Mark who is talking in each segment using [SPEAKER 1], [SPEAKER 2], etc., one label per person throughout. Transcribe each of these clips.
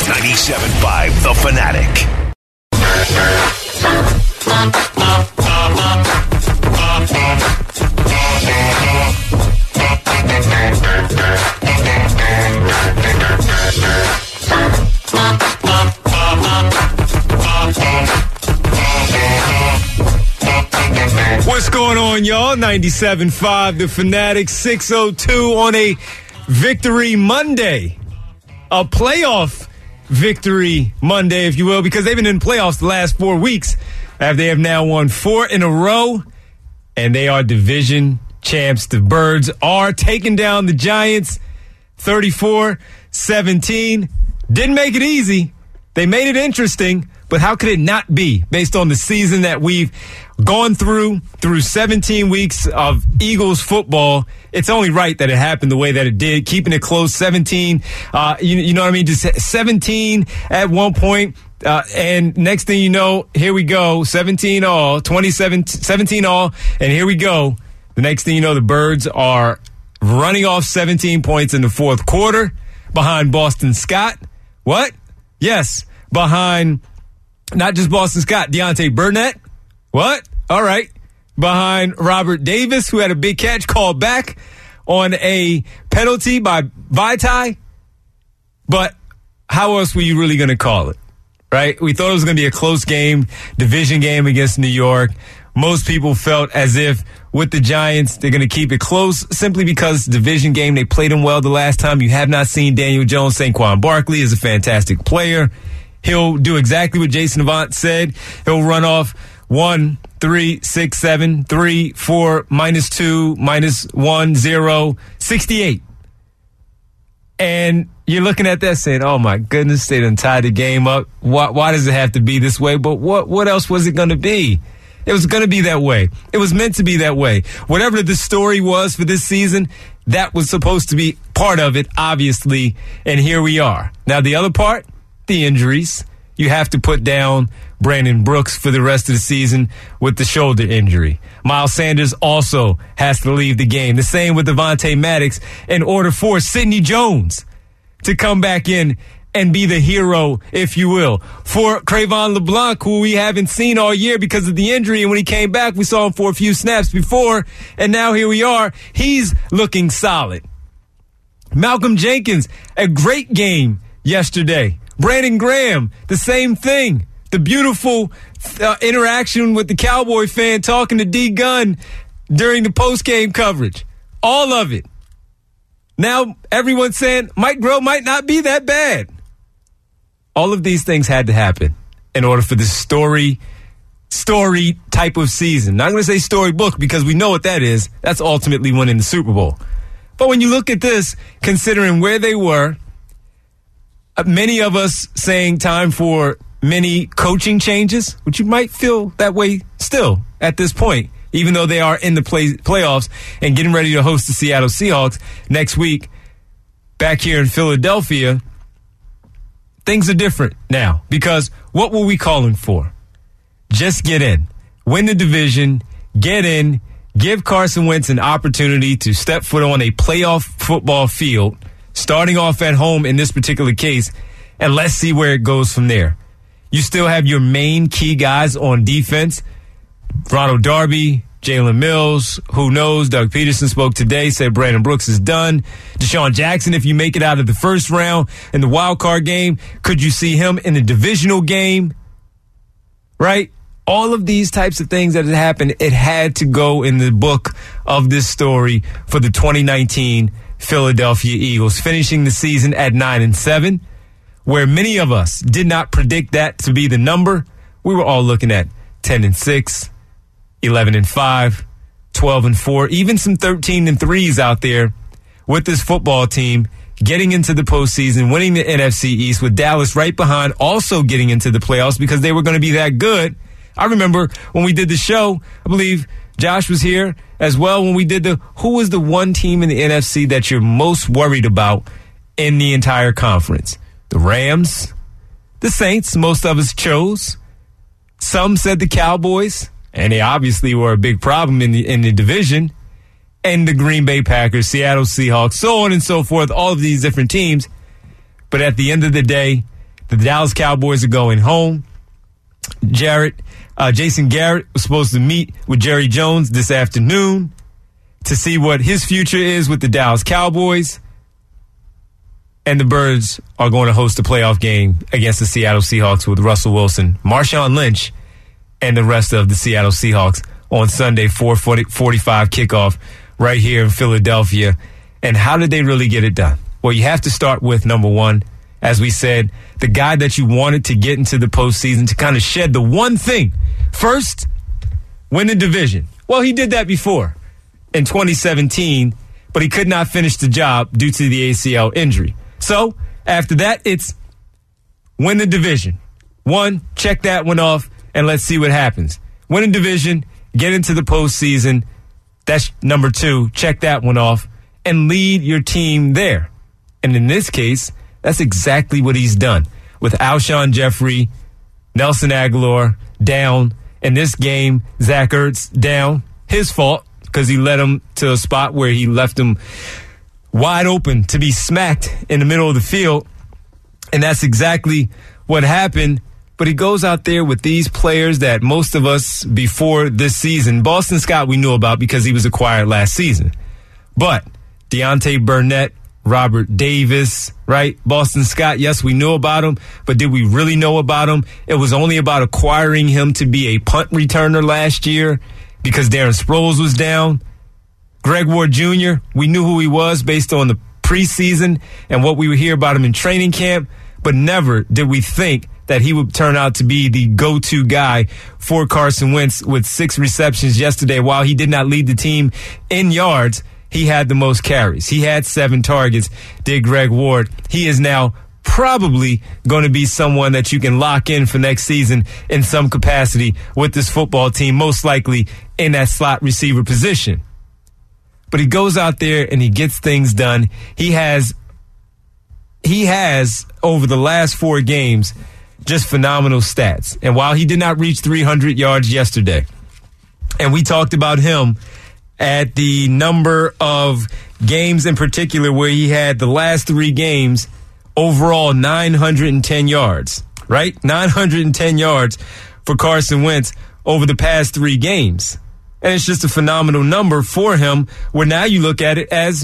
[SPEAKER 1] 97.5 The Fanatic.
[SPEAKER 2] What's going on, y'all? 97.5 The Fanatic, 6:02 on a Victory Monday. A playoff victory Monday, if you will, because they've been in playoffs the last 4 weeks. They have now won 4 in a row, and they are division champs. The Birds are taking down the Giants 34-17. Didn't make it easy. They made it interesting, but how could it not be based on the season that we've gone through 17 weeks of Eagles football? It's only right that it happened the way that it did, keeping it close, 17. You know what I mean? Just 17 at one point. And next thing you know, here we go, 17 all, 17 all, and here we go. The next thing you know, the Birds are running off 17 points in the fourth quarter behind Boston Scott. What? Yes, behind not just Boston Scott, Deontay Burnett. What? All right. Behind Robert Davis, who had a big catch called back on a penalty by Vaitai. But how else were you really going to call it? Right? We thought it was going to be a close game, division game against New York. Most people felt as if with the Giants, they're going to keep it close simply because division game, they played them well the last time. You have not seen Daniel Jones. Saquon Barkley is a fantastic player. He'll do exactly what Jason Avant said. He'll run off 1, 3, 6, 7, 3, 4, -2, -1, 0, 68. And you're looking at that saying, oh my goodness, they done tied the game up. Why does it have to be this way? But what else was it going to be? It was going to be that way. It was meant to be that way. Whatever the story was for this season, that was supposed to be part of it, obviously. And here we are. Now, the other part, the injuries. You have to put down Brandon Brooks for the rest of the season with the shoulder injury. Miles Sanders also has to leave the game. The same with Devontae Maddox in order for Sidney Jones to come back in and be the hero, if you will. For Cre'Von LeBlanc, who we haven't seen all year because of the injury, and when he came back, we saw him for a few snaps before, and now here we are. He's looking solid. Malcolm Jenkins, a great game yesterday. Brandon Graham, the same thing. The beautiful interaction with the Cowboy fan talking to D. Gunn during the post-game coverage. All of it. Now everyone's saying Mike Groh might not be that bad. All of these things had to happen in order for this story type of season. Not going to say storybook because we know what that is. That's ultimately winning the Super Bowl. But when you look at this, considering where they were, many of us saying time for many coaching changes, which you might feel that way still at this point, even though they are in the playoffs and getting ready to host the Seattle Seahawks next week back here in Philadelphia. Things are different now because what were we calling for? Just get in, win the division, get in, give Carson Wentz an opportunity to step foot on a playoff football field, starting off at home in this particular case, and let's see where it goes from there. You still have your main key guys on defense, Ronald Darby, Jalen Mills, who knows? Doug Peterson spoke today, said Brandon Brooks is done. Deshaun Jackson, if you make it out of the first round in the wild card game, could you see him in the divisional game? Right? All of these types of things that had happened, it had to go in the book of this story for the 2019 Philadelphia Eagles, finishing the season at 9-7, where many of us did not predict that to be the number. We were all looking at 10-6, 11-5, 12-4, even some 13-3s out there with this football team getting into the postseason, winning the NFC East with Dallas right behind, also getting into the playoffs because they were going to be that good. I remember when we did the show, I believe Josh was here as well when we did who was the one team in the NFC that you're most worried about in the entire conference? The Rams, the Saints, most of us chose. Some said the Cowboys, and they obviously were a big problem in the division, and the Green Bay Packers, Seattle Seahawks, so on and so forth, all of these different teams. But at the end of the day, The Dallas Cowboys are going home. Jason Garrett was supposed to meet with Jerry Jones this afternoon to see what his future is with the Dallas Cowboys. And the Birds are going to host a playoff game against the Seattle Seahawks with Russell Wilson, Marshawn Lynch, and the rest of the Seattle Seahawks on Sunday, 4:45 kickoff right here in Philadelphia. And how did they really get it done? Well, you have to start with number one, as we said, the guy that you wanted to get into the postseason to kind of shed the one thing. First, win the division. Well, he did that before in 2017, but he could not finish the job due to the ACL injury. So after that, it's win the division. One, check that one off, and let's see what happens. Win a division, get into the postseason. That's number two. Check that one off and lead your team there. And in this case, that's exactly what he's done with Alshon Jeffrey, Nelson Aguilar down. In this game, Zach Ertz down. His fault because he led him to a spot where he left him wide open to be smacked in the middle of the field. And that's exactly what happened. But he goes out there with these players that most of us before this season, Boston Scott we knew about because he was acquired last season. But Deontay Burnett, Robert Davis, right? Boston Scott, yes, we knew about him, but did we really know about him? It was only about acquiring him to be a punt returner last year because Darren Sproles was down. Greg Ward Jr., we knew who he was based on the preseason and what we would hear about him in training camp, but never did we think that he would turn out to be the go-to guy for Carson Wentz with 6 receptions yesterday. While he did not lead the team in yards, he had the most carries. He had 7 targets, did Greg Ward. He is now probably going to be someone that you can lock in for next season in some capacity with this football team, most likely in that slot receiver position. But he goes out there and he gets things done. He has over the last 4 games, just phenomenal stats. And while he did not reach 300 yards yesterday, and we talked about him at the number of games in particular where he had the last 3 games, overall 910 yards, right? 910 yards for Carson Wentz over the past 3 games. And it's just a phenomenal number for him, where now you look at it as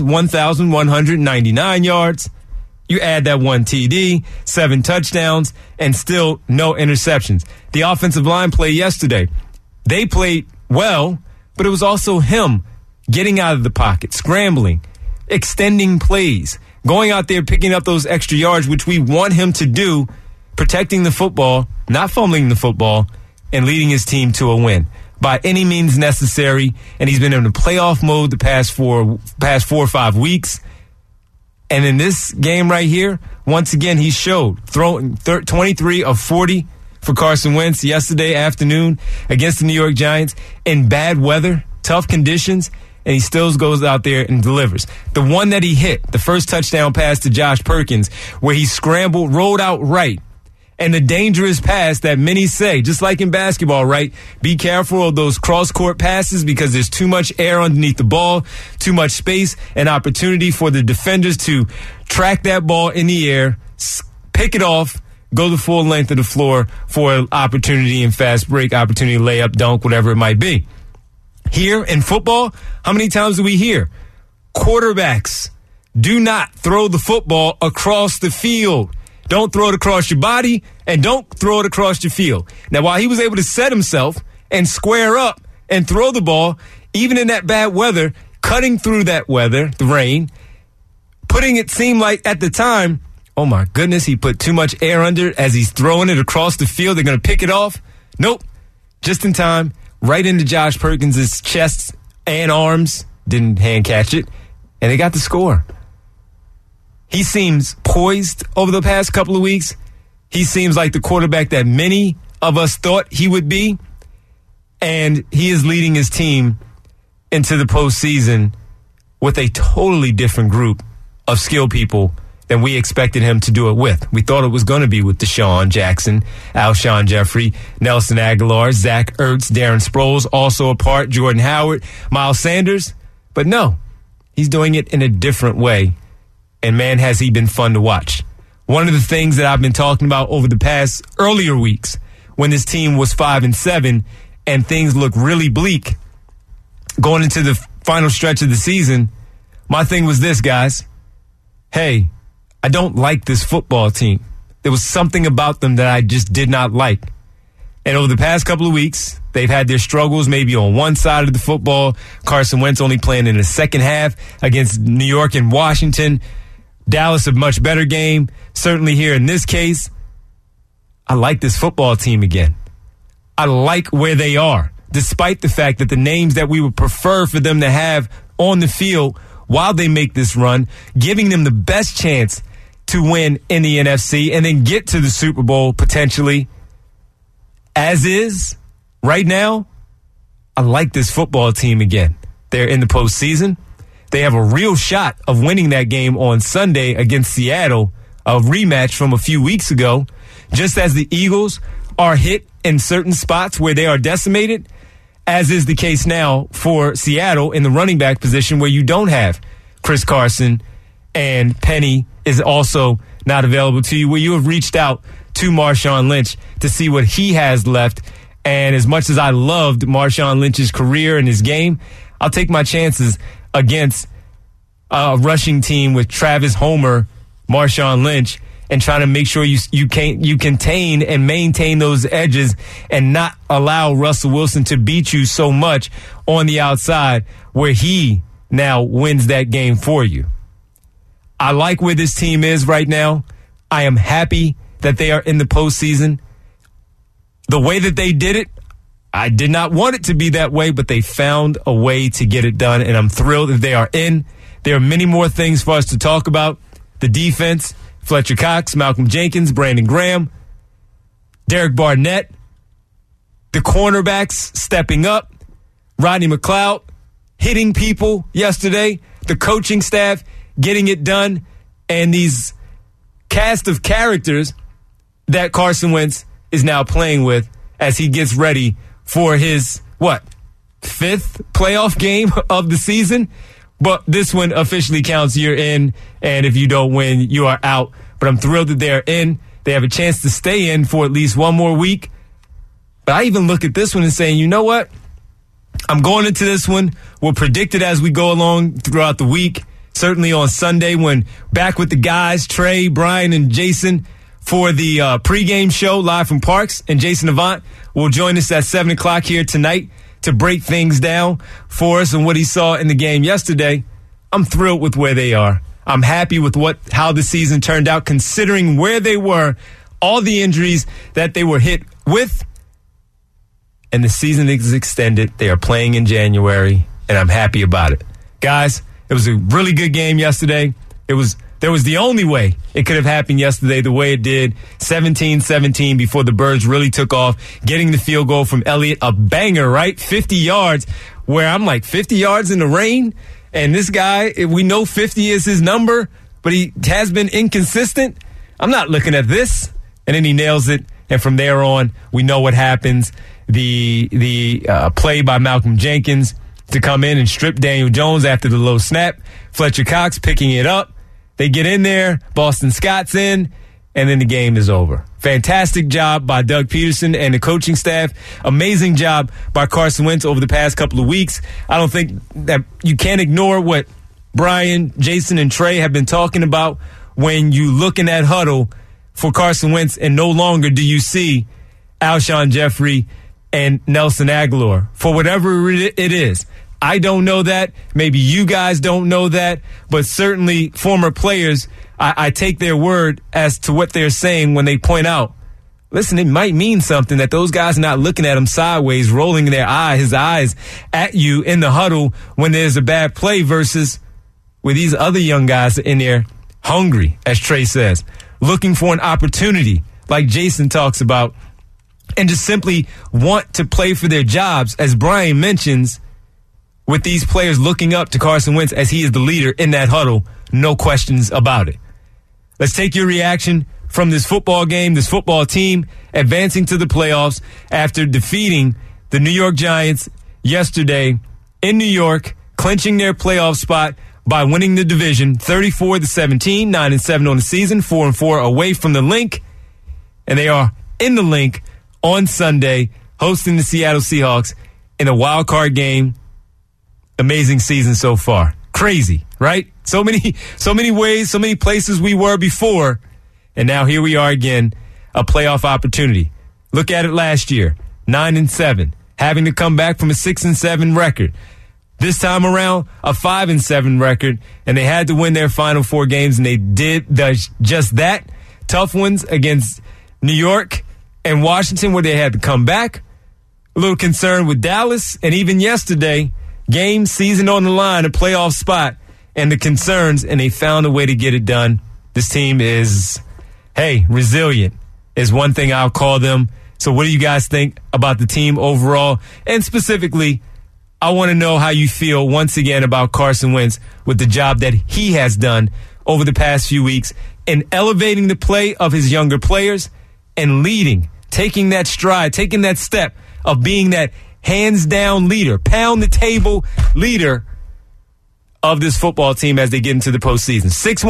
[SPEAKER 2] 1,199 yards. You add that 1 TD, 7 touchdowns, and still no interceptions. The offensive line play yesterday, they played well, but it was also him getting out of the pocket, scrambling, extending plays, going out there, picking up those extra yards, which we want him to do, protecting the football, not fumbling the football, and leading his team to a win by any means necessary. And he's been in a playoff mode the past 4 or 5 weeks. And in this game right here, once again, he showed throwing 23 of 40 for Carson Wentz yesterday afternoon against the New York Giants in bad weather, tough conditions, and he still goes out there and delivers. The one that he hit, the first touchdown pass to Josh Perkins, where he scrambled, rolled out right, and the dangerous pass that many say, just like in basketball, right? Be careful of those cross-court passes because there's too much air underneath the ball, too much space, and opportunity for the defenders to track that ball in the air, pick it off, go the full length of the floor for an opportunity in fast break, opportunity layup, dunk, whatever it might be. Here in football, how many times do we hear quarterbacks do not throw the football across the field? Don't throw it across your body, and don't throw it across your field. Now, while he was able to set himself and square up and throw the ball, even in that bad weather, cutting through that weather, the rain, putting it seem like at the time, oh my goodness, he put too much air under it as he's throwing it across the field. They're going to pick it off. Nope. Just in time, right into Josh Perkins' chest and arms. Didn't hand catch it. And they got the score. He seems poised over the past couple of weeks. He seems like the quarterback that many of us thought he would be. And he is leading his team into the postseason with a totally different group of skill people than we expected him to do it with. We thought it was going to be with Deshaun Jackson, Alshon Jeffrey, Nelson Aguilar, Zach Ertz, Darren Sproles, also a part, Jordan Howard, Miles Sanders. But no, he's doing it in a different way. And man, has he been fun to watch. one of the things that I've been talking about over the past earlier weeks when this team was 5-7 and things look really bleak going into the final stretch of the season, my thing was this, guys. Hey, I don't like this football team. There was something about them that I just did not like. And over the past couple of weeks, they've had their struggles maybe on one side of the football. Carson Wentz only playing in the second half against New York and Washington. Dallas, a much better game. Certainly here in this case, I like this football team again. I like where they are, despite the fact that the names that we would prefer for them to have on the field while they make this run, giving them the best chance to win in the NFC and then get to the Super Bowl potentially. As is, right now, I like this football team again. They're in the postseason. They have a real shot of winning that game on Sunday against Seattle, a rematch from a few weeks ago. Just as the Eagles are hit in certain spots where they are decimated, as is the case now for Seattle in the running back position where you don't have Chris Carson and Penny is also not available to you, where you have reached out to Marshawn Lynch to see what he has left. And as much as I loved Marshawn Lynch's career and his game, I'll take my chances against a rushing team with Travis Homer, Marshawn Lynch, and trying to make sure you contain and maintain those edges and not allow Russell Wilson to beat you so much on the outside where he now wins that game for you. I like where this team is right now. I am happy that they are in the postseason. The way that they did it, I did not want it to be that way, but they found a way to get it done, and I'm thrilled that they are in. There are many more things for us to talk about. The defense, Fletcher Cox, Malcolm Jenkins, Brandon Graham, Derek Barnett, the cornerbacks stepping up, Rodney McLeod hitting people yesterday, the coaching staff getting it done, and these cast of characters that Carson Wentz is now playing with as he gets ready for his, fifth playoff game of the season? But this one officially counts, you're in, and if you don't win, you are out. But I'm thrilled that they're in. They have a chance to stay in for at least one more week. But I even look at this one and saying, you know what? I'm going into this one. We'll predict it as we go along throughout the week. Certainly on Sunday when back with the guys, Trey, Brian, and Jason for the pregame show live from Parks. And Jason Avant will join us at 7 o'clock here tonight to break things down for us and what he saw in the game yesterday. I'm thrilled with where they are. I'm happy with how the season turned out, considering where they were, all the injuries that they were hit with. And the season is extended. They are playing in January, and I'm happy about it. Guys, it was a really good game yesterday. There was the only way it could have happened yesterday the way it did, 17-17 before the Birds really took off, getting the field goal from Elliott, a banger, right? 50 yards, where I'm like, 50 yards in the rain? And this guy, we know 50 is his number, but he has been inconsistent. I'm not looking at this. And then he nails it, and from there on, we know what happens. The play by Malcolm Jenkins to come in and strip Daniel Jones after the low snap. Fletcher Cox picking it up. They get in there. Boston Scott's in. And then the game is over. Fantastic job by Doug Peterson and the coaching staff. Amazing job by Carson Wentz over the past couple of weeks. I don't think that you can't ignore what Brian, Jason, and Trey have been talking about when you look in that huddle for Carson Wentz, and no longer do you see Alshon Jeffrey and Nelson Aguilar. For whatever it is. I don't know that. Maybe you guys don't know that. But certainly former players, I take their word as to what they're saying when they point out, listen, it might mean something that those guys are not looking at him sideways, rolling his eyes at you in the huddle when there's a bad play versus where these other young guys are in there hungry, as Trey says, looking for an opportunity like Jason talks about, and just simply want to play for their jobs, as Brian mentions, with these players looking up to Carson Wentz as he is the leader in that huddle. No questions about it. Let's take your reaction from this football game, this football team advancing to the playoffs after defeating the New York Giants yesterday in New York, clinching their playoff spot by winning the division 34-17, 9-7 on the season, 4-4 away from the Link. And they are in the Link on Sunday, hosting the Seattle Seahawks in a wild card game. Amazing season so far. Crazy, right? So many ways, so many places we were before, and now here we are again, a playoff opportunity. Look at it last year, 9-7, having to come back from a 6-7 record. This time around, a 5-7 record, and they had to win their final 4 games, and they did just that. Tough ones against New York and Washington, where they had to come back. A little concern with Dallas, and even yesterday, game, season on the line, a playoff spot, and the concerns, and they found a way to get it done. This team is, resilient is one thing I'll call them. So what do you guys think about the team overall? And specifically, I want to know how you feel once again about Carson Wentz with the job that he has done over the past few weeks in elevating the play of his younger players and leading, taking that stride, taking that step of being that hands-down leader, pound-the-table leader of this football team as they get into the postseason.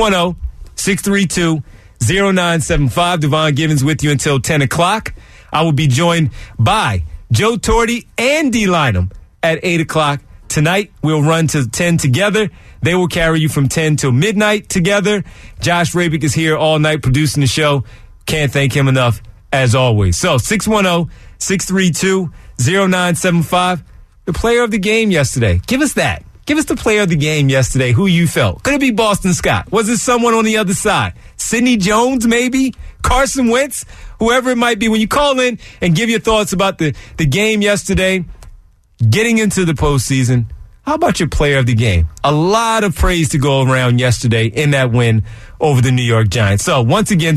[SPEAKER 2] 610-632-0975. Devon Givens with you until 10 o'clock. I will be joined by Joe Torti and D. Lynham at 8 o'clock tonight. We'll run to 10 together. They will carry you from 10 till midnight together. Josh Rabick is here all night producing the show. Can't thank him enough, as always. So, 610-632-0975. The player of the game yesterday. Give us that. Give us the player of the game yesterday, who you felt. Could it be Boston Scott? Was it someone on the other side? Sidney Jones, maybe? Carson Wentz? Whoever it might be. When you call in and give your thoughts about the game yesterday, getting into the postseason, how about your player of the game? A lot of praise to go around yesterday in that win over the New York Giants. So, once again,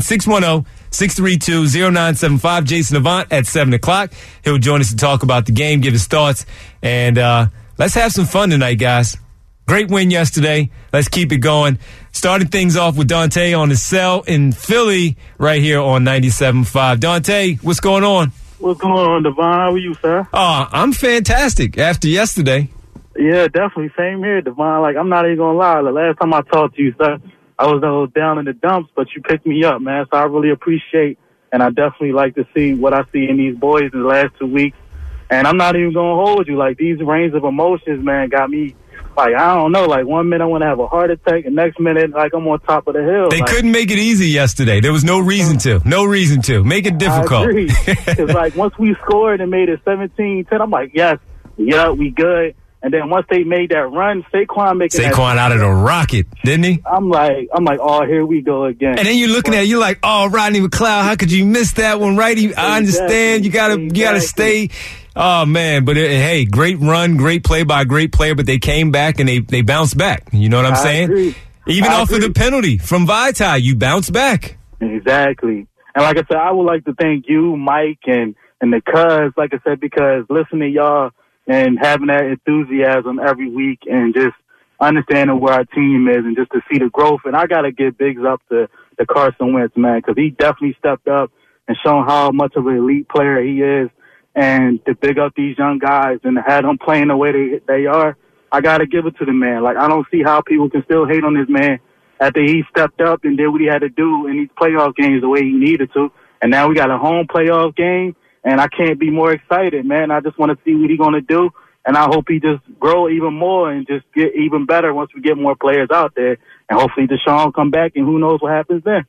[SPEAKER 2] 610-632-0975. Jason Avant at 7 o'clock. He'll join us to talk about the game, give his thoughts, and let's have some fun tonight, guys. Great win yesterday. Let's keep it going. Starting things off with Dante on the cell in Philly right here on 97.5. Dante, what's going on?
[SPEAKER 1] What's going on, Devon? How are you, sir?
[SPEAKER 2] I'm fantastic after yesterday.
[SPEAKER 1] Yeah, definitely. Same here, Devon. Like, I'm not even going to lie. The last time I talked to you, sir, I was down in the dumps, but you picked me up, man. So I really appreciate, and I definitely like to see what I see in these boys in the last 2 weeks. And I'm not even going to hold you. Like, these range of emotions, man, got me, like, I don't know. Like, 1 minute I want to have a heart attack, and next minute, like, I'm on top of the hill.
[SPEAKER 2] They couldn't make it easy yesterday. There was no reason to. No reason to. Make it difficult.
[SPEAKER 1] I agree. Because, like, once we scored and made it 17-10, I'm like, yes, yeah, we good. And then once they made that run, Saquon
[SPEAKER 2] out of the rocket, didn't he?
[SPEAKER 1] I'm like, oh, here we go again.
[SPEAKER 2] And then you're looking at it, you're like, oh, Rodney McLeod, how could you miss that one, right? I understand. You gotta stay. Oh man, but hey, great run, great play by a great player, but they came back and they bounced back. You know what I'm saying?
[SPEAKER 1] Agree.
[SPEAKER 2] Even off of the penalty from Vaitai, you bounced back.
[SPEAKER 1] Exactly. And like I said, I would like to thank you, Mike, and the Cuz, like I said, because listening to y'all and having that enthusiasm every week and just understanding where our team is and just to see the growth. And I got to give bigs up to Carson Wentz, man, because he definitely stepped up and shown how much of an elite player he is. And to big up these young guys and have them playing the way they are, I got to give it to the man. Like, I don't see how people can still hate on this man after he stepped up and did what he had to do in these playoff games the way he needed to. And now we got a home playoff game. And I can't be more excited, man. I just want to see what he's going to do. And I hope he just grow even more and just get even better once we get more players out there. And hopefully Deshaun will come back, and who knows what happens then.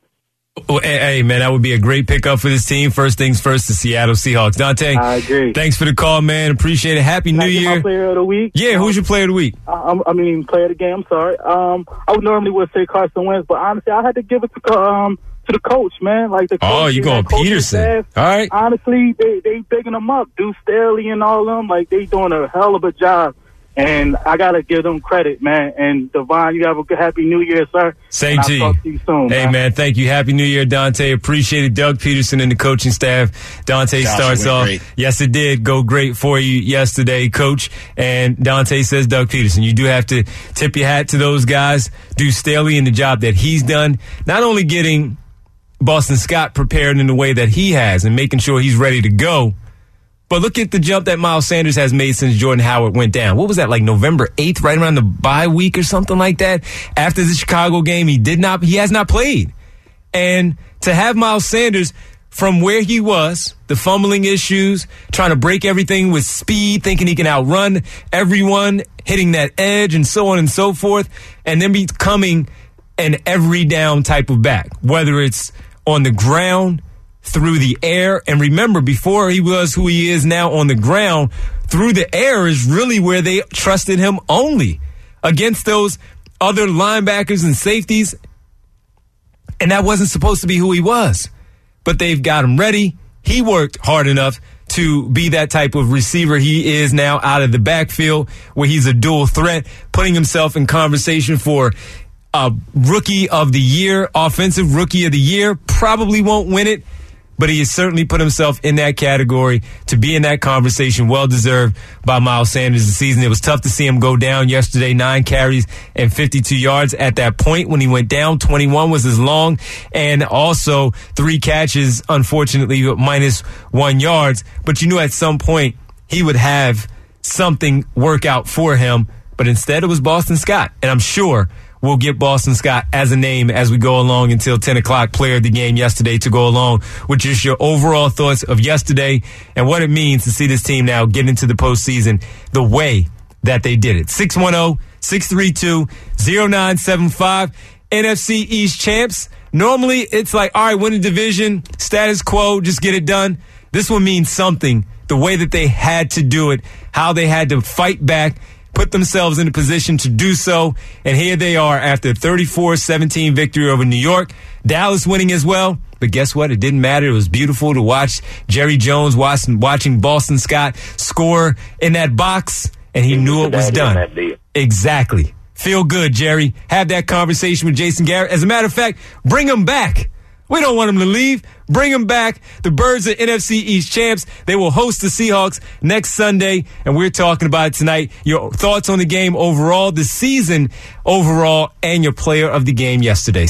[SPEAKER 2] Hey, man, that would be a great pickup for this team. First things first, the Seattle Seahawks. Dante,
[SPEAKER 1] I agree.
[SPEAKER 2] Thanks for the call, man. Appreciate it. Happy New Year.
[SPEAKER 1] My player of the week?
[SPEAKER 2] Yeah, who's your player of the week?
[SPEAKER 1] Player of the game, I'm sorry. I would normally say Carson Wentz, but honestly, I had to give it to the coach, man. Like the coach.
[SPEAKER 2] Oh, you going Peterson? Staff. All right.
[SPEAKER 1] Honestly, they bigging them up. Deuce Staley and all them, like they doing a hell of a job. And I gotta give them credit, man. And Devon, you have a good Happy New Year, sir.
[SPEAKER 2] Same to you.
[SPEAKER 1] I'll talk to you soon.
[SPEAKER 2] Hey, man, thank you. Happy New Year, Dante. Appreciate it. Doug Peterson and the coaching staff. Dante starts off. Great. Yes, it did go great for you yesterday, Coach. And Dante says Doug Peterson. You do have to tip your hat to those guys. Deuce Staley and the job that he's done. Not only getting Boston Scott prepared in the way that he has and making sure he's ready to go, But look at the jump that Miles Sanders has made since Jordan Howard went down. What was that, like November 8th, right around the bye week or something like that? After the Chicago game, he has not played. And to have Miles Sanders from where he was, the fumbling issues, trying to break everything with speed, thinking he can outrun everyone, hitting that edge and so on and so forth, and then becoming an every down type of back, whether it's on the ground, through the air. And remember, before he was who he is now on the ground, through the air is really where they trusted him only against those other linebackers and safeties. And that wasn't supposed to be who he was. But they've got him ready. He worked hard enough to be that type of receiver he is now out of the backfield, where he's a dual threat, putting himself in conversation for rookie of the year, offensive rookie of the year. Probably won't win it, but he has certainly put himself in that category to be in that conversation. Well-deserved by Miles Sanders this season. It was tough to see him go down yesterday, 9 carries and 52 yards. At that point when he went down, 21 was his long, and also 3 catches, unfortunately, -1 yards. But you knew at some point he would have something work out for him. But instead it was Boston Scott. And I'm sure we'll get Boston Scott as a name as we go along until 10 o'clock, player of the game yesterday, to go along with just your overall thoughts of yesterday and what it means to see this team now get into the postseason the way that they did it. 610-632-0975, NFC East champs. Normally it's like, all right, win the division, status quo, just get it done. This one means something, the way that they had to do it, how they had to fight back, put themselves in a position to do so, and here they are after a 34-17 victory over New York. Dallas winning as well, but guess what? It didn't matter. It was beautiful to watch Jerry Jones watching Boston Scott score in that box, and he knew it was done. Exactly. Feel good, Jerry. Have that conversation with Jason Garrett. As a matter of fact, bring him back. We don't want him to leave. Bring him back. The Birds are NFC East champs. They will host the Seahawks next Sunday, and we're talking about it tonight. Your thoughts on the game overall, the season overall, and your player of the game yesterday.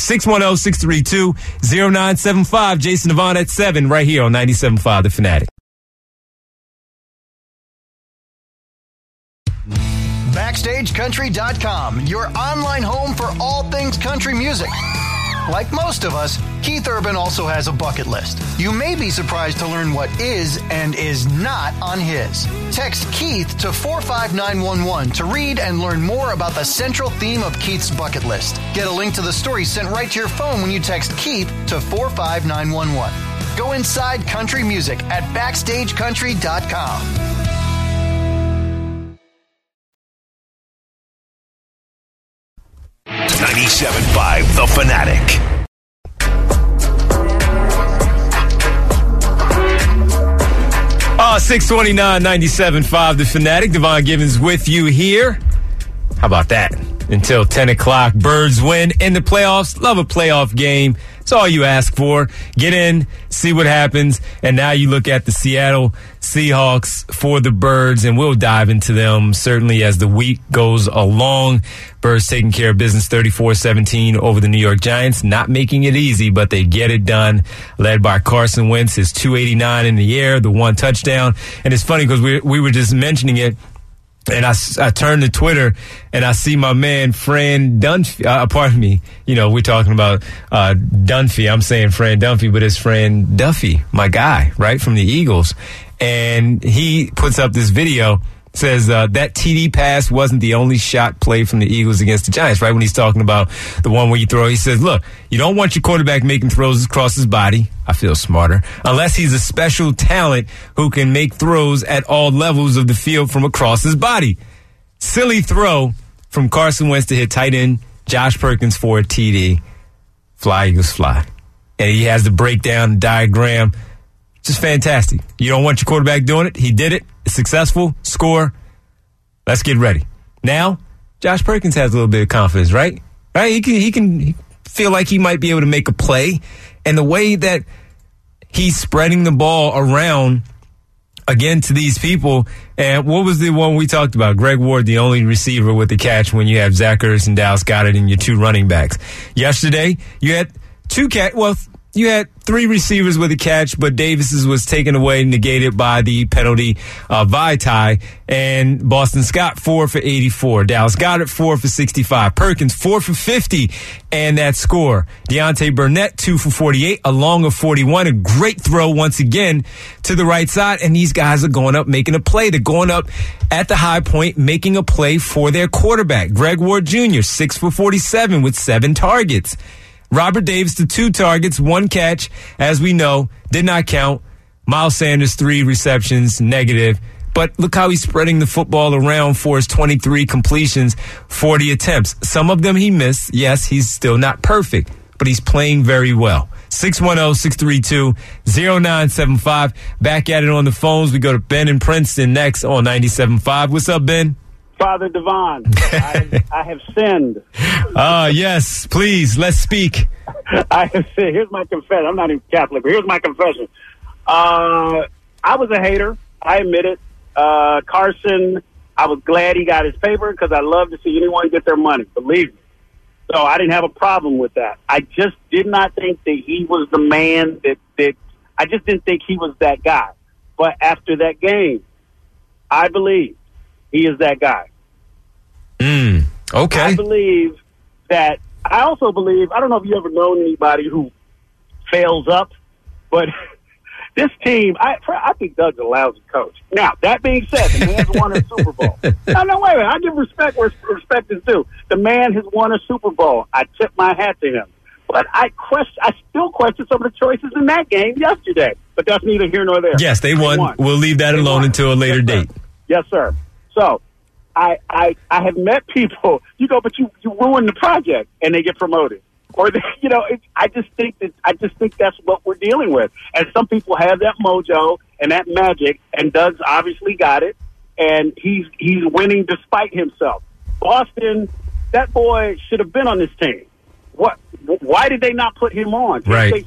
[SPEAKER 2] 610-632-0975. Jason Devon at 7 right here on 97.5 The Fanatic.
[SPEAKER 3] BackstageCountry.com, your online home for all things country music. Like most of us, Keith Urban also has a bucket list. You may be surprised to learn what is and is not on his. Text Keith to 45911 to read and learn more about the central theme of Keith's bucket list. Get a link to the story sent right to your phone when you text Keith to 45911. Go inside country music at BackstageCountry.com.
[SPEAKER 4] 97.5 The Fanatic.
[SPEAKER 2] Oh, 629, 97.5 The Fanatic. Devon Givens with you here. How about that? Until 10 o'clock. Birds win in the playoffs. Love a playoff game. It's all you ask for. Get in, see what happens. And now you look at the Seattle Seahawks for the Birds, and we'll dive into them certainly as the week goes along. Birds taking care of business 34-17 over the New York Giants. Not making it easy, but they get it done. Led by Carson Wentz, his 289 in the air, the 1 touchdown. And it's funny because we were just mentioning it. And I turn to Twitter and I see my man, Fran Dunphy. Pardon me. You know, we're talking about Dunphy. I'm saying Fran Dunphy, but it's Fran Duffy, my guy, right, from the Eagles. And he puts up this video, says that TD pass wasn't the only shot played from the Eagles against the Giants, right? When he's talking about the one where you throw, he says, look, you don't want your quarterback making throws across his body. I feel smarter. Unless he's a special talent who can make throws at all levels of the field from across his body. Silly throw from Carson Wentz to hit tight end Josh Perkins for a TD. Fly, Eagles, fly. And he has the breakdown diagram. Just fantastic. You don't want your quarterback doing it. He did it. It's successful. Score. Let's get ready. Now, Josh Perkins has a little bit of confidence, right? Right? He can feel like he might be able to make a play. And the way that he's spreading the ball around again to these people. And what was the one we talked about? Greg Ward, the only receiver with the catch when you have Zach Ertz and Dallas Goedert and your 2 running backs. Yesterday, you had 2 catch. Well, you had 3 receivers with a catch, but Davis's was taken away, negated by the penalty Vaitai. And Boston Scott, 4 for 84. Dallas Goedert, 4 for 65. Perkins, 4 for 50. And that score. Deontay Burnett, 2 for 48, a long of 41. A great throw once again to the right side. And these guys are going up, making a play. They're going up at the high point, making a play for their quarterback. Greg Ward Jr., 6 for 47 with 7 targets. Robert Davis to 2 targets, 1 catch, as we know, did not count. Miles Sanders, 3 receptions, negative. But look how he's spreading the football around for his 23 completions, 40 attempts. Some of them he missed. Yes, he's still not perfect, but he's playing very well. 610-632-0975. Back at it on the phones. We go to Ben in Princeton next on 97.5. What's up, Ben?
[SPEAKER 5] Father Devon, I have sinned.
[SPEAKER 2] Yes, please, let's speak.
[SPEAKER 5] I have sinned. Here's my confession. I'm not even Catholic, but here's my confession. I was a hater. I admit it. Carson, I was glad he got his paper because I love to see anyone get their money, believe me. So I didn't have a problem with that. I just did not think that he was the man that I just didn't think he was that guy. But after that game, I believe he is that guy.
[SPEAKER 2] Okay.
[SPEAKER 5] I believe that. I also believe, I don't know if you ever known anybody who fails up, but this team, I think Doug's a lousy coach. Now, that being said, the man's won a Super Bowl. No, wait a minute. I give respect where respect is due. The man has won a Super Bowl. I tip my hat to him. But I still question some of the choices in that game yesterday. But that's neither here nor there.
[SPEAKER 2] Yes, they won. We'll leave that alone until a later date.
[SPEAKER 5] Yes, sir. So, I have met people, but you ruin the project and they get promoted. Or, I just think that's what we're dealing with. And some people have that mojo and that magic, and Doug's obviously got it, and he's winning despite himself. Boston, that boy should have been on this team. Why did they not put him on?
[SPEAKER 2] Right.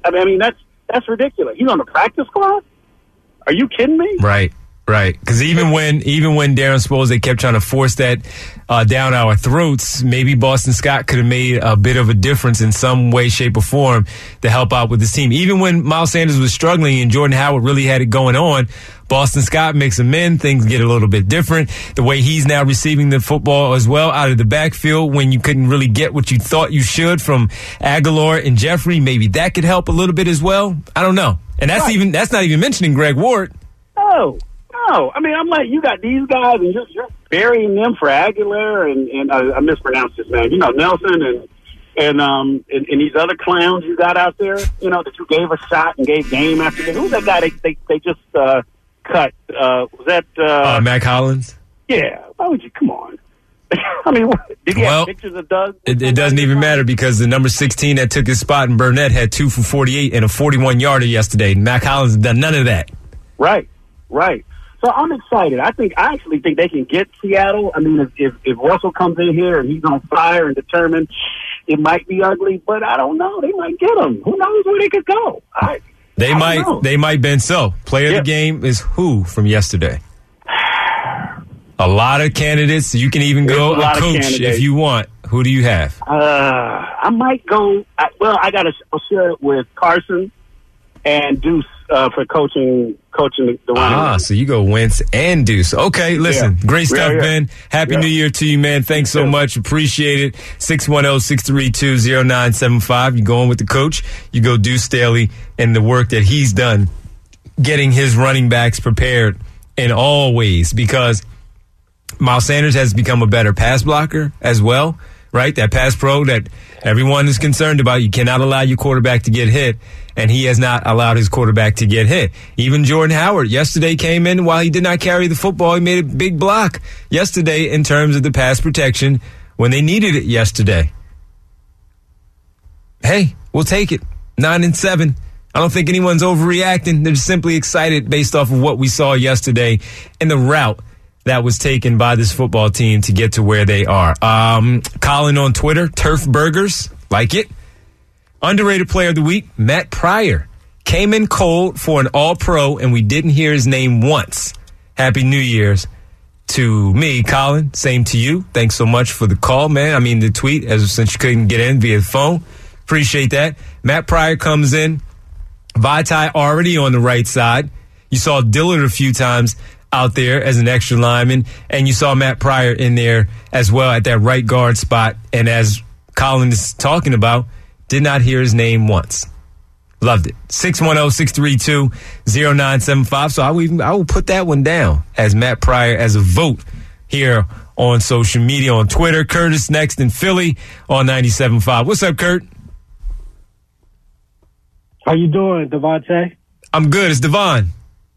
[SPEAKER 5] That's ridiculous. He's on the practice squad? Are you kidding me?
[SPEAKER 2] Right. Because even when Darren Sproles, they kept trying to force that down our throats, maybe Boston Scott could have made a bit of a difference in some way, shape, or form to help out with this team. Even when Miles Sanders was struggling and Jordan Howard really had it going on, Boston Scott makes him in. Things get a little bit different. The way he's now receiving the football as well out of the backfield when you couldn't really get what you thought you should from Aguilar and Jeffrey, maybe that could help a little bit as well. I don't know. And that's not even mentioning Greg Ward.
[SPEAKER 5] Oh. No, I'm like, you got these guys, and you're burying them for Aguilar and I mispronounced his name. Nelson and these other clowns you got out there. That you gave a shot and gave game after game. Who's that guy they just cut? Was that
[SPEAKER 2] Mac Hollins?
[SPEAKER 5] Yeah. Why would you? Come on. Did he have pictures of Doug?
[SPEAKER 2] It doesn't even matter because the number 16 that took his spot in Burnett had 2 for 48 and a 41-yarder yesterday. Mac Hollins has done none of that.
[SPEAKER 5] Right. So I'm excited. I actually think they can get Seattle. If Russell comes in here and he's on fire and determined, it might be ugly, but I don't know. They might get him. Who knows where they could go?
[SPEAKER 2] They might, Ben. So, player of the game is who from yesterday? A lot of candidates. You can even go a coach if you want. Who do you have?
[SPEAKER 5] I might go. I got to share it with Carson and Deuce for coaching the running.
[SPEAKER 2] So you go Wentz and Deuce. Okay, listen, great stuff, Ben. Happy New Year to you, man. Thanks so much. Appreciate it. 610-632-0975. You go on with the coach. You go Deuce Staley and the work that he's done getting his running backs prepared in all ways because Miles Sanders has become a better pass blocker as well, right? That pass pro that everyone is concerned about. You cannot allow your quarterback to get hit, and he has not allowed his quarterback to get hit. Even Jordan Howard yesterday came in while he did not carry the football. He made a big block yesterday in terms of the pass protection when they needed it yesterday. Hey, we'll take it. 9-7. I don't think anyone's overreacting. They're just simply excited based off of what we saw yesterday and the route that was taken by this football team to get to where they are. Colin on Twitter, Turf Burgers, like it. Underrated player of the week, Matt Pryor. Came in cold for an All-Pro, and we didn't hear his name once. Happy New Year's to me, Colin. Same to you. Thanks so much for the call, man. The tweet, since you couldn't get in via the phone. Appreciate that. Matt Pryor comes in. Vaitai already on the right side. You saw Dillard a few times out there as an extra lineman, and you saw Matt Pryor in there as well at that right guard spot. And as Colin is talking about, did not hear his name once. Loved it. 610-632-0975. So I will put that one down as Matt Pryor as a vote here on social media, on Twitter. Curtis next in Philly on 97.5. What's up, Kurt?
[SPEAKER 6] How you doing, Devontae?
[SPEAKER 2] I'm good. It's Devon.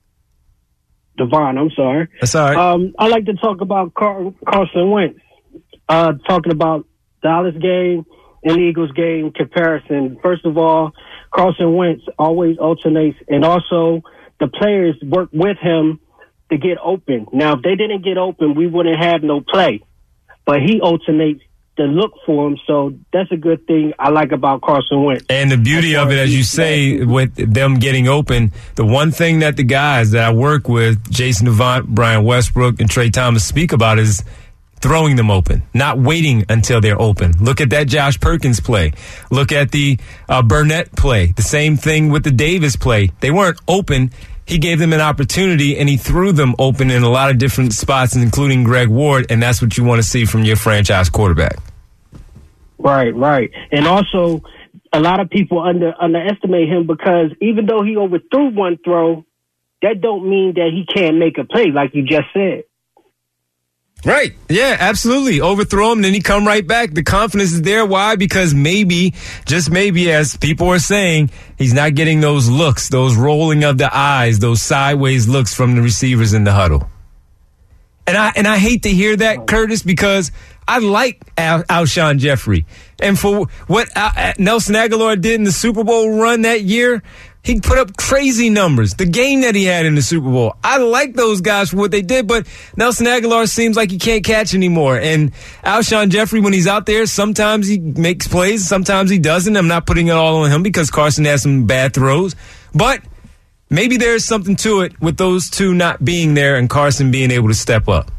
[SPEAKER 6] I'm sorry.
[SPEAKER 2] That's all right.
[SPEAKER 6] I like to talk about Carson Wentz. Talking about Dallas game and Eagles game comparison. First of all, Carson Wentz always alternates, and also the players work with him to get open. Now, if they didn't get open, we wouldn't have no play. But he alternates to look for him, so that's a good thing I like about Carson Wentz.
[SPEAKER 2] And the beauty of it, as you say, with them getting open, the one thing that the guys that I work with, Jason Avant, Brian Westbrook, and Trey Thomas speak about is throwing them open, not waiting until they're open. Look at that Josh Perkins play. Look at the Burnett play. The same thing with the Davis play. They weren't open. He gave them an opportunity, and he threw them open in a lot of different spots, including Greg Ward, and that's what you want to see from your franchise quarterback.
[SPEAKER 6] Right. And also, a lot of people underestimate him because even though he overthrew one throw, that don't mean that he can't make a play, like you just said.
[SPEAKER 2] Right. Yeah, absolutely. Overthrow him, then he come right back. The confidence is there. Why? Because maybe, just maybe, as people are saying, he's not getting those looks, those rolling of the eyes, those sideways looks from the receivers in the huddle. And I hate to hear that, Curtis, because I like Alshon Jeffrey. And for what Nelson Aguilar did in the Super Bowl run that year, he put up crazy numbers. The game that he had in the Super Bowl, I like those guys for what they did, but Nelson Aguilar seems like he can't catch anymore. And Alshon Jeffrey, when he's out there, sometimes he makes plays, sometimes he doesn't. I'm not putting it all on him because Carson has some bad throws. But maybe there's something to it with those two not being there and Carson being able to step up.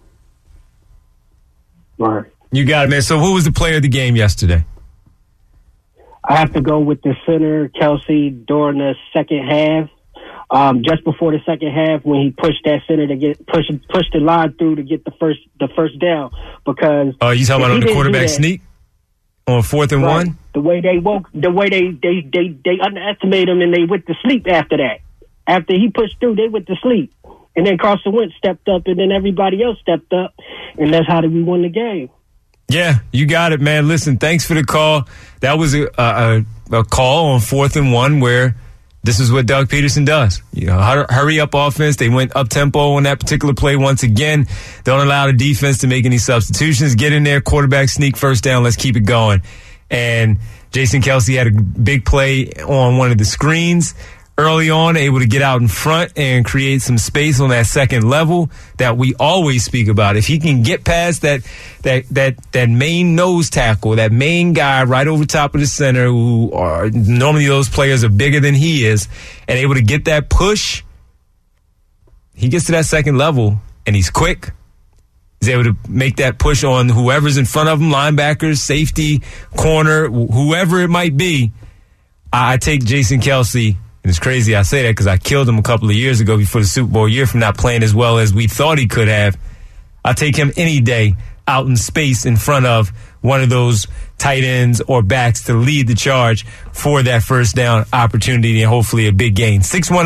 [SPEAKER 6] Right.
[SPEAKER 2] You got it, man. So who was the player of the game yesterday?
[SPEAKER 6] I have to go with the center, Kelsey, during the second half. Just before the second half, when he pushed that center to get push the line through to get the first down. Because
[SPEAKER 2] you talking about on the quarterback sneak on 4th and 1?
[SPEAKER 6] The way they underestimated him and they went to sleep after that. After he pushed through, they went to sleep. And then Carson Wentz stepped up, and then everybody else stepped up, and that's how we won the game.
[SPEAKER 2] Yeah, you got it, man. Listen, thanks for the call. That was a call on 4th and 1 where this is what Doug Peterson does. You know, hurry up offense. They went up tempo on that particular play once again. Don't allow the defense to make any substitutions. Get in there, quarterback sneak, first down. Let's keep it going. And Jason Kelsey had a big play on one of the screens early on, able to get out in front and create some space on that second level that we always speak about. If he can get past that main nose tackle, that main guy right over top of the center, who are normally those players are bigger than he is, and able to get that push, he gets to that second level and he's quick. He's able to make that push on whoever's in front of him, linebackers, safety, corner, whoever it might be. I take Jason Kelsey. And it's crazy I say that because I killed him a couple of years ago before the Super Bowl year for not playing as well as we thought he could have. I'll take him any day out in space in front of one of those tight ends or backs to lead the charge for that first down opportunity and hopefully a big gain.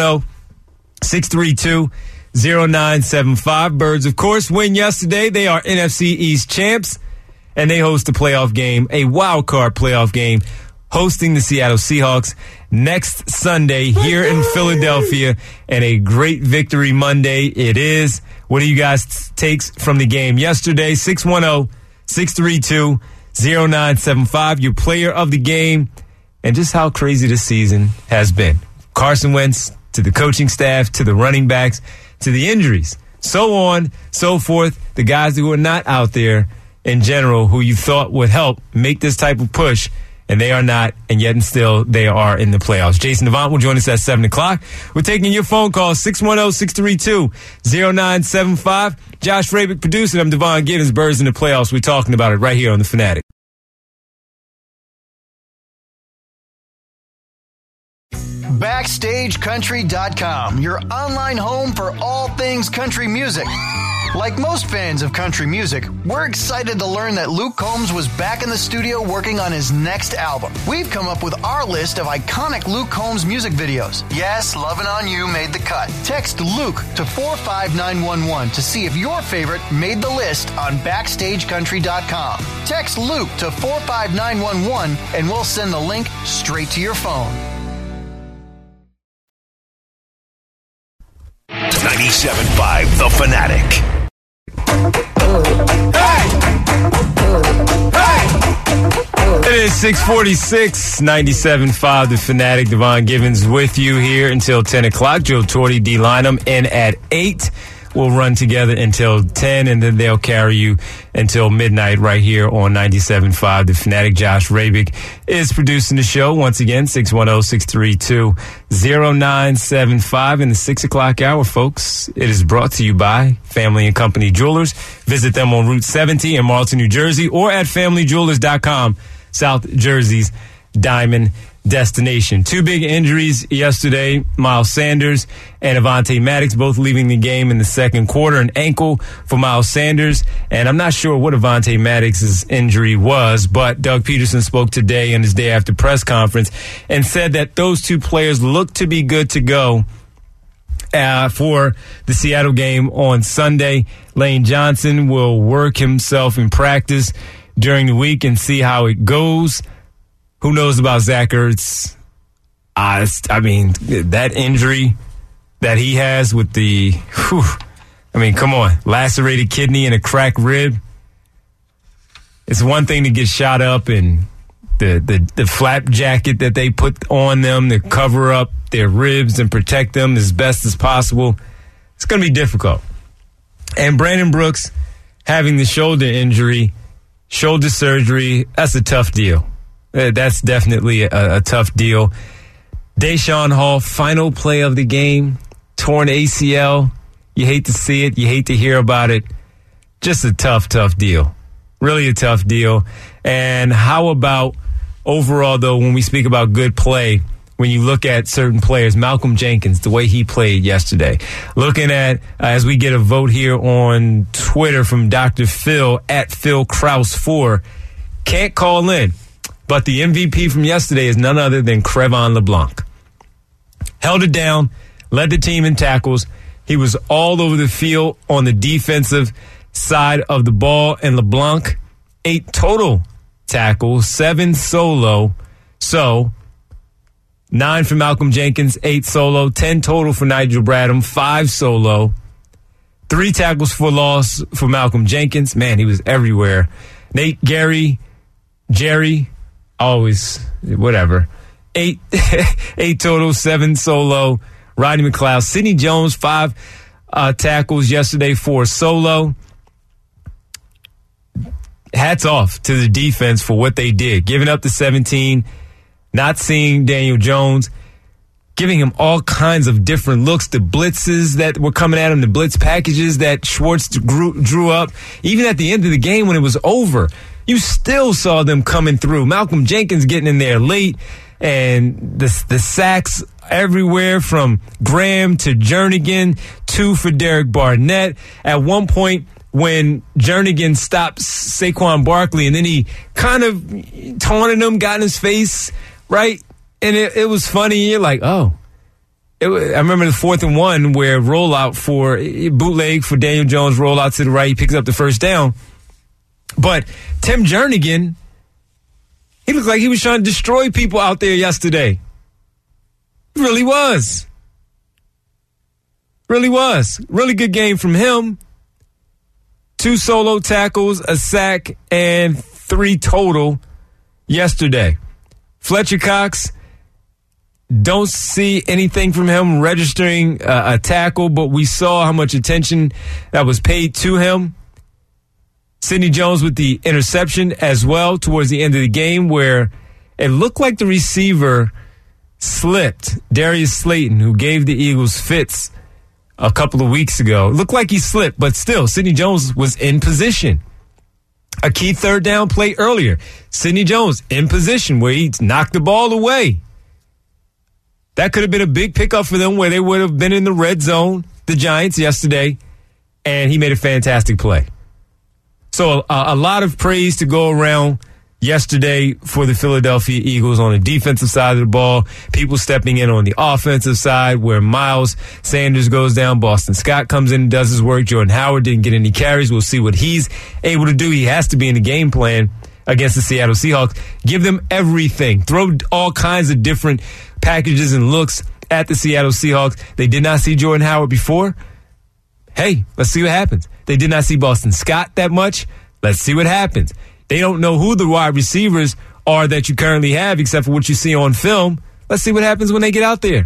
[SPEAKER 2] 610-632-0975. Birds, of course, win yesterday. They are NFC East champs, and they host a playoff game, a wild card playoff game, hosting the Seattle Seahawks next Sunday here in Philadelphia, and a great victory Monday it is. What are you guys' takes from the game yesterday? 610-632-0975, your player of the game, and just how crazy this season has been. Carson Wentz, to the coaching staff, to the running backs, to the injuries, so on, so forth. The guys who are not out there in general who you thought would help make this type of push, and they are not, and yet and still they are in the playoffs. Jason Avant will join us at 7 o'clock. We're taking your phone calls, 610-632-0975. Josh Rabick producing. I'm Devon Giddens. Birds in the playoffs. We're talking about it right here on The Fanatic.
[SPEAKER 3] BackstageCountry.com, your online home for all things country music. Like most fans of country music, we're excited to learn that Luke Combs was back in the studio working on his next album. We've come up with our list of iconic Luke Combs music videos. Yes, Lovin' On You made the cut. Text Luke to 45911 to see if your favorite made the list on BackstageCountry.com. Text Luke to 45911 and we'll send the link straight to your phone.
[SPEAKER 4] 97.5 The Fanatic.
[SPEAKER 2] It is 6:46, 97.5 The Fanatic. Devon Givens with you here until 10 o'clock. Joe Torty, D. Lynham in at 8. We'll run together until 10, and then they'll carry you until midnight right here on 97.5 The Fanatic. Josh Rabick is producing the show. Once again, 610-632-0975 in the 6 o'clock hour, folks. It is brought to you by Family and Company Jewelers. Visit them on Route 70 in Marlton, New Jersey, or at FamilyJewelers.com, South Jersey's diamond destination. Two big injuries yesterday. Miles Sanders and Avonte Maddox both leaving the game in the second quarter. An ankle for Miles Sanders, and I'm not sure what Avonte Maddox's injury was, but Doug Peterson spoke today in his day after press conference and said that those two players look to be good to go for the Seattle game on Sunday. Lane Johnson will work himself in practice during the week and see how it goes. Who knows about Zach Ertz? I mean, that injury that he has with come on, lacerated kidney and a cracked rib. It's one thing to get shot up and the flap jacket that they put on them to cover up their ribs and protect them as best as possible. It's going to be difficult. And Brandon Brooks having the shoulder injury, shoulder surgery, that's a tough deal. That's definitely a tough deal. Deshaun Hall, final play of the game, torn ACL. You hate to see it. You hate to hear about it. Just a tough deal. Really a tough deal. And how about overall, though, when we speak about good play, when you look at certain players, Malcolm Jenkins, the way he played yesterday. Looking at, as we get a vote here on Twitter from Dr. Phil, at Phil Kraus 4, can't call in. But the MVP from yesterday is none other than Cre'Von LeBlanc. Held it down, led the team in tackles. He was all over the field on the defensive side of the ball. And LeBlanc, 8 total tackles, 7 solo. So, 9 for Malcolm Jenkins, 8 solo, 10 total for Nigel Bradham, 5 solo. 3 tackles for loss for Malcolm Jenkins. Man, he was everywhere. Nate Gerry, Jerry, always, whatever. 8 total, 7 solo. Rodney McLeod. Sidney Jones, 5 tackles yesterday, 4 solo. Hats off to the defense for what they did. Giving up the 17, not seeing Daniel Jones, giving him all kinds of different looks. The blitzes that were coming at him, the blitz packages that Schwartz drew up. Even at the end of the game when it was over, you still saw them coming through. Malcolm Jenkins getting in there late, and the sacks everywhere from Graham to Jernigan, 2 for Derek Barnett. At one point, when Jernigan stopped Saquon Barkley, and then he kind of taunted him, got in his face, right? And it was funny. You're like, oh. I remember the 4th and 1 where rollout for bootleg for Daniel Jones, rollout to the right, he picks up the first down. But Tim Jernigan, he looked like he was trying to destroy people out there yesterday. He really was. Really was. Really good game from him. 2 solo tackles, a sack, and 3 total yesterday. Fletcher Cox, don't see anything from him registering a tackle, but we saw how much attention that was paid to him. Sidney Jones with the interception as well towards the end of the game, where it looked like the receiver slipped. Darius Slayton, who gave the Eagles fits a couple of weeks ago, looked like he slipped, but still, Sidney Jones was in position. A key 3rd down play earlier. Sidney Jones in position where he knocked the ball away. That could have been a big pickup for them where they would have been in the red zone, the Giants, yesterday, and he made a fantastic play. So a lot of praise to go around yesterday for the Philadelphia Eagles on the defensive side of the ball. People stepping in on the offensive side where Miles Sanders goes down. Boston Scott comes in and does his work. Jordan Howard didn't get any carries. We'll see what he's able to do. He has to be in the game plan against the Seattle Seahawks. Give them everything. Throw all kinds of different packages and looks at the Seattle Seahawks. They did not see Jordan Howard before. Hey, let's see what happens. They did not see Boston Scott that much. Let's see what happens. They don't know who the wide receivers are that you currently have except for what you see on film. Let's see what happens when they get out there.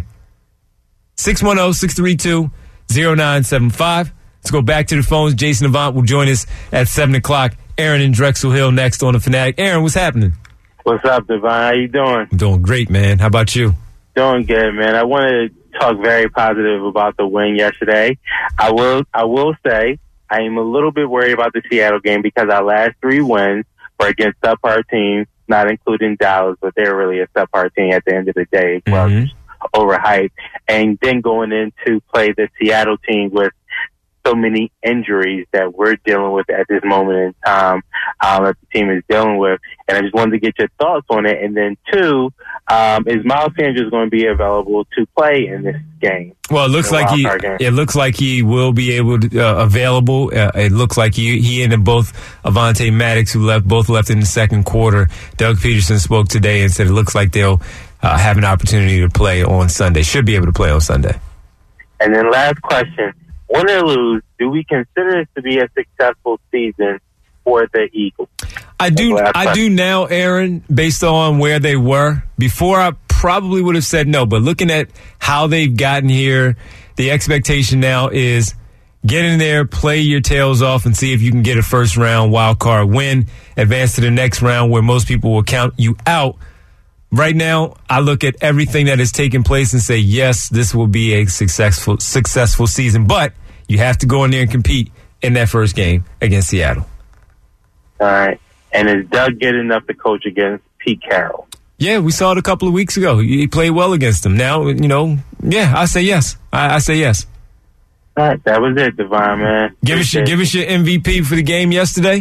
[SPEAKER 2] 610-632-0975. Let's go back to the phones. Jason Avant will join us at 7 o'clock. Aaron in Drexel Hill next on The Fanatic. Aaron, what's happening?
[SPEAKER 7] What's up, Devon? How you doing?
[SPEAKER 2] I'm doing great, man. How about you?
[SPEAKER 7] Doing good, man. I want to talk very positive about the win yesterday. I will say I am a little bit worried about the Seattle game because our last 3 wins were against subpar teams, not including Dallas, but they're really a subpar team at the end of the day. Well, overhyped. And then going in to play the Seattle team with so many injuries that we're dealing with at this moment in time that the team is dealing with. And I just wanted to get your thoughts on it. And then 2, is Miles Sanders going to be available to play in this game?
[SPEAKER 2] Well, it looks like he will be able to available. It looks like he and both Avonte Maddox, who both left in the second quarter. Doug Peterson spoke today and said it looks like they'll have an opportunity to play on Sunday. Should be able to play on Sunday.
[SPEAKER 7] And then last question. Win or lose, do we consider it to be a successful season for the Eagles?
[SPEAKER 2] I do now, Aaron, based on where they were. Before, I probably would have said no, but looking at how they've gotten here, the expectation now is get in there, play your tails off, and see if you can get a first-round wild card win, advance to the next round where most people will count you out. Right now, I look at everything that has taken place and say, yes, this will be a successful season, but you have to go in there and compete in that first game against Seattle.
[SPEAKER 7] All right. And is Doug good enough to coach against Pete Carroll?
[SPEAKER 2] Yeah, we saw it a couple of weeks ago. He played well against him. Now, I say yes. I say yes.
[SPEAKER 7] All right, that was it, Devon, man.
[SPEAKER 2] Give us your MVP for the game yesterday.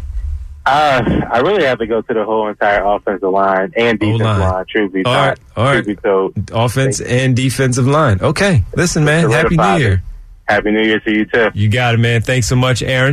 [SPEAKER 7] I really have to go to the whole entire offensive line and defensive line. Truth be told.
[SPEAKER 2] All right. Offense and defensive line. Okay. Listen, man. Happy New Year.
[SPEAKER 7] Happy New Year to you, too.
[SPEAKER 2] You got it, man. Thanks so much, Aaron.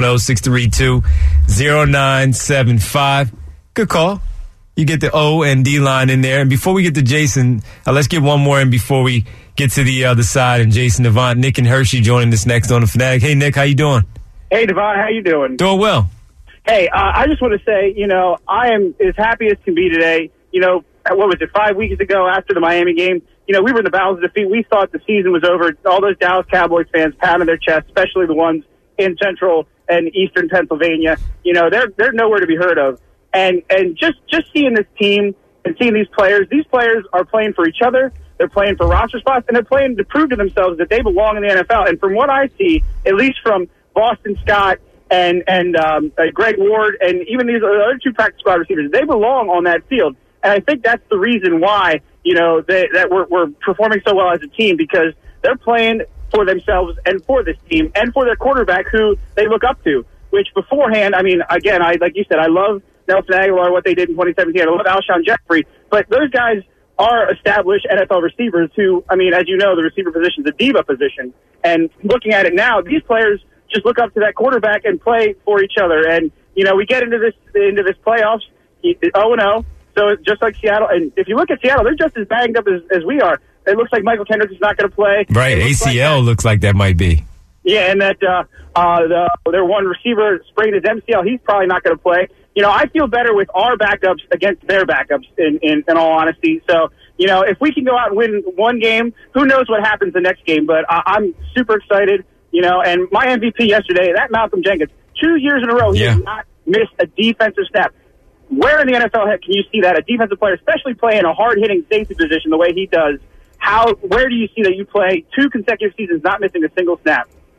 [SPEAKER 2] 610-632-0975. Good call. You get the O and D line in there. And before we get to Jason, let's get one more in before we get to the other side. And Jason Avant, Nick and Hershey joining us next on The Fanatic. Hey, Nick, how you doing?
[SPEAKER 5] Hey, Devon, how you doing?
[SPEAKER 2] Doing well.
[SPEAKER 5] Hey, I just want to say, I am as happy as can be today. What was it, 5 weeks ago after the Miami game? We were in the battles of defeat. We thought the season was over. All those Dallas Cowboys fans pounding their chests, especially the ones in central and eastern Pennsylvania. They're nowhere to be heard of. And just seeing this team and seeing these players are playing for each other. They're playing for roster spots, and they're playing to prove to themselves that they belong in the NFL. And from what I see, at least from Boston Scott and Greg Ward and even these other 2 practice squad receivers, they belong on that field. And I think that's the reason why, that we're performing so well as a team, because they're playing for themselves and for this team and for their quarterback who they look up to, which beforehand, again, like you said, I love Nelson Aguilar, what they did in 2017. I love Alshon Jeffrey, but those guys are established NFL receivers who, as you know, the receiver position is a diva position. And looking at it now, these players just look up to that quarterback and play for each other. And, we get into this playoffs 0-0. So just like Seattle, and if you look at Seattle, they're just as banged up as we are. It looks like Michael Kendricks is not going to play.
[SPEAKER 2] Right, ACL looks like that might be.
[SPEAKER 5] Yeah, and that their one receiver sprained his MCL. He's probably not going to play. I feel better with our backups against their backups, in all honesty. So, if we can go out and win one game, who knows what happens the next game. But I'm super excited, and my MVP yesterday, that Malcolm Jenkins, 2 years in a row, he has not missed a defensive snap. Where in the NFL can you see that? A defensive player, especially playing a hard-hitting safety position the way he does, where do you see that you play 2 consecutive seasons not missing a single snap?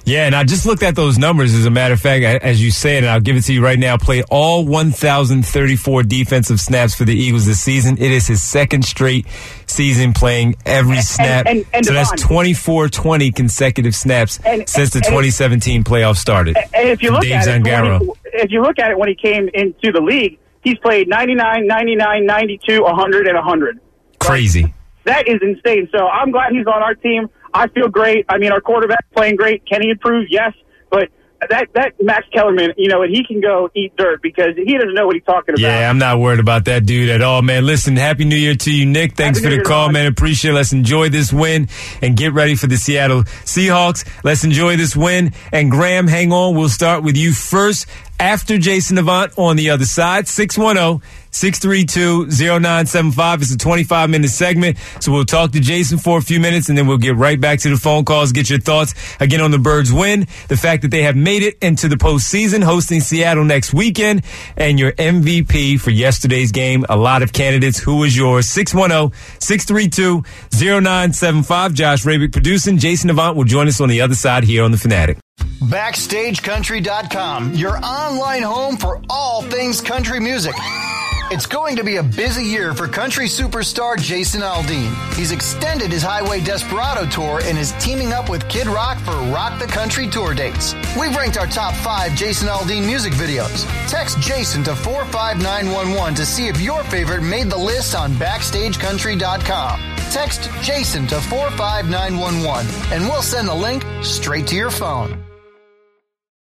[SPEAKER 2] Yeah, and I just looked at those numbers. As a matter of fact, as you said, and I'll give it to you right now, played all 1,034 defensive snaps for the Eagles this season. It is his second straight season playing every snap.
[SPEAKER 5] And
[SPEAKER 2] so
[SPEAKER 5] Devon,
[SPEAKER 2] that's 24-20 consecutive snaps since the 2017 playoffs started.
[SPEAKER 5] And if you look
[SPEAKER 2] Dave
[SPEAKER 5] at
[SPEAKER 2] Zangaro.
[SPEAKER 5] if you look at it when he came into the league, he's played 99, 99, 92, 100, and 100.
[SPEAKER 2] Crazy.
[SPEAKER 5] That is insane. So I'm glad he's on our team. I feel great. I mean, our quarterback's playing great. Can he improve? Yes. But that Max Kellerman, and he can go eat dirt because he doesn't know what he's talking about.
[SPEAKER 2] Yeah, I'm not worried about that dude at all, man. Listen, Happy New Year to you, Nick. Thanks for the call, man. Appreciate it. Let's enjoy this win and get ready for the Seattle Seahawks. Let's enjoy this win. And Graham, hang on. We'll start with you first after Jason Avant on the other side. 610-632-0975. It's a 25-minute segment, so we'll talk to Jason for a few minutes, and then we'll get right back to the phone calls, get your thoughts again on the Birds' win, the fact that they have made it into the postseason, hosting Seattle next weekend, and your MVP for yesterday's game. A lot of candidates. Who was yours? 610-632-0975. Josh Rabick producing. Jason Avant will join us on the other side here on The Fanatic.
[SPEAKER 3] BackstageCountry.com, your online home for all things country music. It's going to be a busy year for country superstar Jason Aldean. He's extended his Highway Desperado tour and is teaming up with Kid Rock for Rock the Country tour dates. We've ranked our top 5 Jason Aldean music videos. Text Jason to 45911 to see if your favorite made the list on BackstageCountry.com. Text Jason to 45911 and we'll send the link straight to your phone.